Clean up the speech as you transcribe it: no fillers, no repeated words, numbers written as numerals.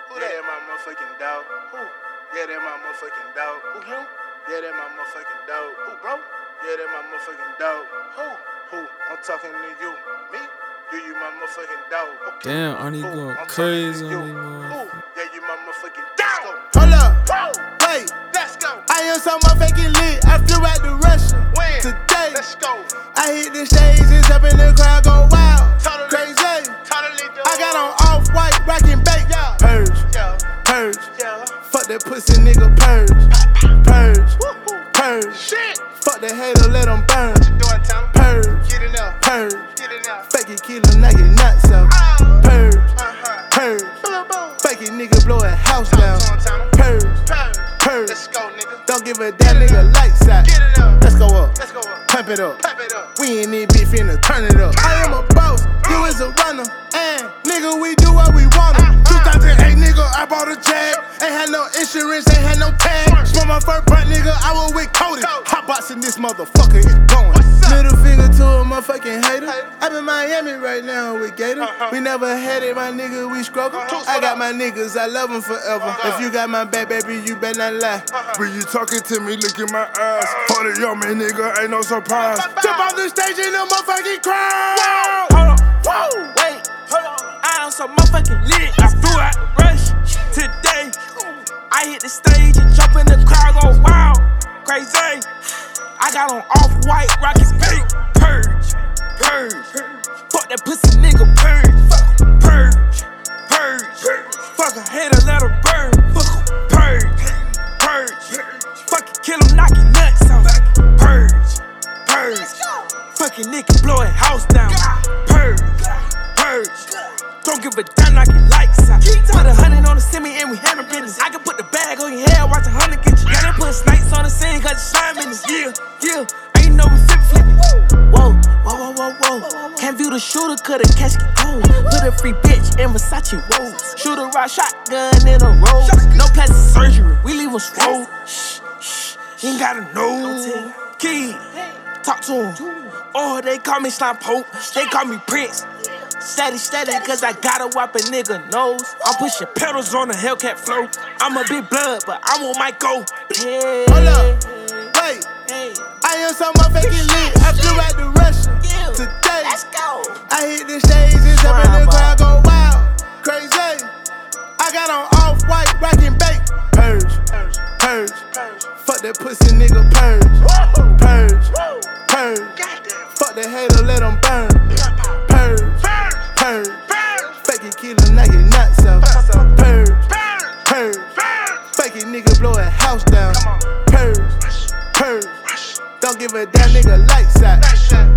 Who that? Yeah, that my motherfucking dog. Who? Yeah, that my motherfucking dog. Who him? Yeah, that my motherfucking dog. Who, bro? Yeah, that my motherfucking dog. Who? I'm talking to you. Me? You my motherfucking dog. Okay. Damn, Arnie going crazy on these motherfuckers. Yeah, you my motherfucking dog. Hold up. Wait. Let's go. I am so motherfucking lit. I flew out to Russia. When? Today. Let's go. I hit the stage and jump in the crowd, go wild. Totally. Crazy. Totally do. I got on off-white, rockin' bake. Yeah. Purge. Yeah. Purge. Yeah. Fuck that pussy nigga, purge. Purge. Purge. Shit. Fuck the hater, let them burn. What you doing, Tom? Purge. Get it up. Purge. Get it up. Fake it, kill him, knock your nuts out. Oh. Purge. Boom, Purge. boom. Fake it, nigga, blow a house down. Purge. Purge. Let's go, nigga. Don't give a damn, nigga, lights out. Get it up. Let's go up. Let's go up. Pump it up. Pump it up. We ain't need beef finna turn it up. I am a boss, you is a runner. And nigga, we do what we wanna. 2008, nigga, I bought a Jag. Ain't had no insurance, ain't had no tag. Smoke my first blunt, nigga, I was with Cody. Hotboxing this motherfucker, it's going. Middle finger to a motherfucking hater. I'm in Miami right now with Gator. We never had it, my nigga, we struggle. I got my niggas, I love them forever. If you got my back, baby, you better not lie. When you talking to me, look in my eyes. Hold it, yo, man, nigga, ain't no surprise. Jump on the stage in the motherfucking crowd. Hold on, whoa, wait, hold on. I am so motherfucking lit. I flew out the rush today. I hit the stage and jump in the crowd, go wild, crazy. I got on off-white, rockin' bait. Purge, purge. Fuck that pussy nigga, purge. Purge, purge. Fuck a hater, let her burn. Purge, purge. Fucking kill him, knock your nuts out. Purge, purge. Fucking nigga, blow a house down. Purge, purge. Don't give a damn, knock your lights out. Put 100 on the semi and we handle business. I can put the bag on your head, watch 100 get you. Gotta put snakes on the scene, cause it's slime in this. Yeah, ain't no flipping. Whoa, whoa, whoa, whoa, whoa. Can't view the shooter, cut a casket cold. Put a free bitch in Versace rolls. Shoot a rock shotgun in a roll. No plastic surgery, we leave them swole. Shh, ain't gotta know. Key, talk to him. Oh, they call me Slime Pope, they call me Prince. Steady, cause I gotta wipe a nigga nose. I'm pushing pedals on the Hellcat flow. I'm a big blood, but I want my go. Yeah. Hold up, wait. I am so motherfucking lit. I flew out to Russia today. Let's go. I hit the stage and jump in the crowd, go wild, crazy. I got on off-white, rockin' bake. Purge. Fuck that pussy nigga, purge. Fuck that hater, let them burn. Purge. Fake it, kill him, knock your nuts out. Purge. Fake it, nigga, blow a house down. Purge. Don't give a damn, nigga, lights out.